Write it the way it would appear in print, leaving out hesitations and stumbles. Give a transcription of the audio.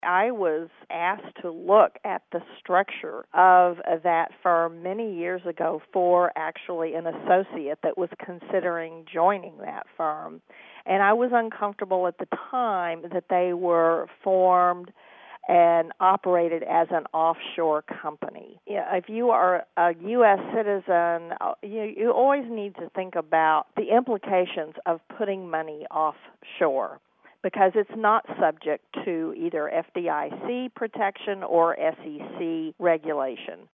I was asked to look at the structure of that firm many years ago for actually an associate that was considering joining that firm. And I was uncomfortable at the time that they were formed and operated as an offshore company. Yeah, if you are a U.S. citizen, you always need to think about the implications of putting money offshore, because it's not subject to either FDIC protection or SEC regulation.